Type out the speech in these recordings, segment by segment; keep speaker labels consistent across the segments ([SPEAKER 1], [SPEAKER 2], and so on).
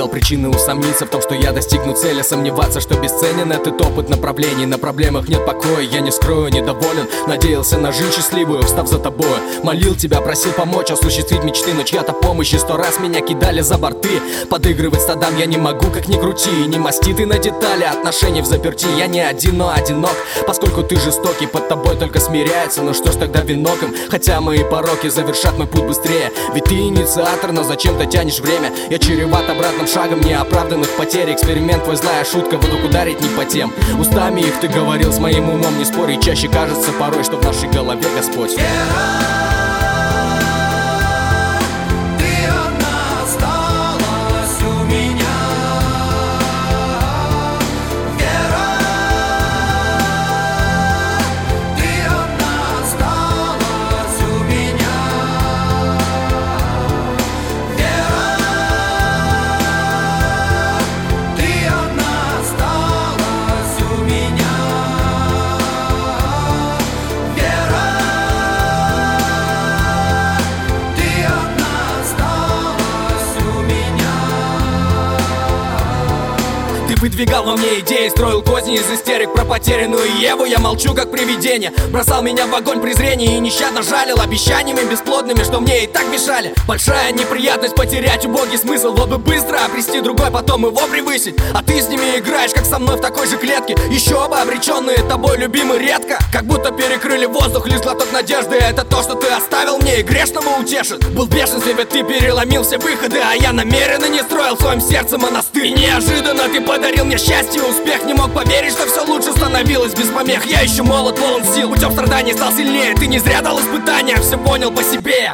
[SPEAKER 1] искал причины усомниться в том, что я достигну цели. Сомневаться, что бесценен этот опыт направлений. На проблемах нет покоя, я не скрою, недоволен. Надеялся на жизнь счастливую, встав за тобой. Молил тебя, просил помочь осуществить мечты, но чья-то помощь и 100 раз меня кидали за борты. Подыгрывать стадам я не могу, как ни крути. И не масти ты на детали отношений в заперти. Я не один, но одинок, поскольку ты жестокий. Под тобой только смиряется, ну что ж тогда винок им? Хотя мои пороки завершат мой путь быстрее. Ведь ты инициатор, но зачем ты тянешь время? Я чреват обратным шагом неоправданных потерь. Эксперимент твой, злая шутка, вдруг ударить не по тем. Устами их ты говорил, с моим умом не спорь. И чаще кажется порой, что в нашей голове Господь. Выдвигал во мне идеи, строил козни из истерик про потерянную Еву. Я молчу как привидение, бросал меня в огонь презрения и нещадно жалил обещаниями бесплодными, что мне и так мешали. Большая неприятность потерять убогий смысл. Вот бы быстро обрести другой, потом его превысить. А ты с ними играешь, как со мной в такой же клетке. Еще бы обреченные тобой любимы редко. Как будто перекрыли воздух, лишь глоток надежды. Это то, что ты оставил мне и грешному утешит. Был в бешенстве, ведь ты переломил все выходы, а я намеренно не строил в своем сердце монастырь. И неожиданно ты подарил мне счастье, успех. Не мог поверить, что все лучше становилось без помех. Я еще молод, полон сил, путем страданий стал сильнее. Ты не зря дал испытания, все понял по себе.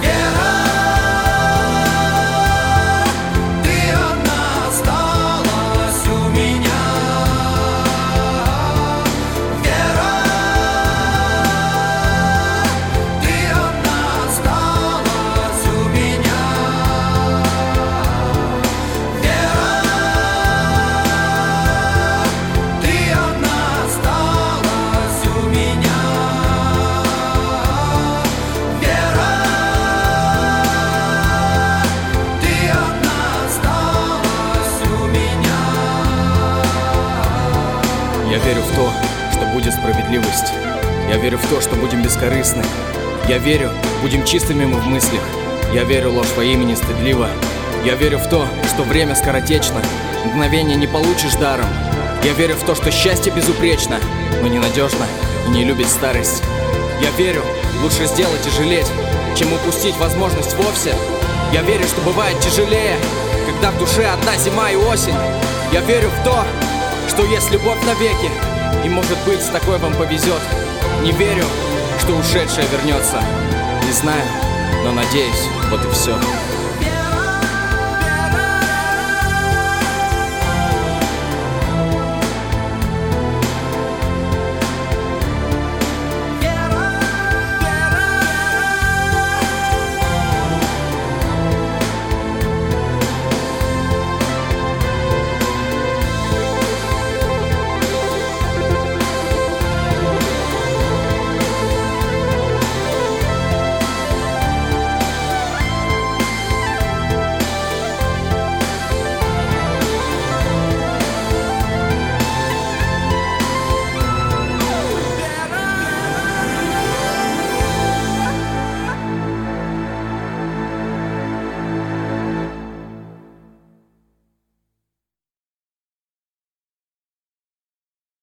[SPEAKER 2] Я верю в то, что будет справедливость. Я верю в то, что будем бескорыстны. Я верю, будем чистыми мы в мыслях. Я верю, ложь во имени стыдлива. Я верю в то, что время скоротечно. Мгновение не получишь даром. Я верю в то, что счастье безупречно, но ненадежно и не любит старость. Я верю, лучше сделать и жалеть, чем упустить возможность вовсе. Я верю, что бывает тяжелее, когда в душе одна зима и осень. Я верю в то, что есть любовь навеки, и может быть с такой вам повезет. Не верю, что ушедшее вернется. Не знаю, но надеюсь, вот и все.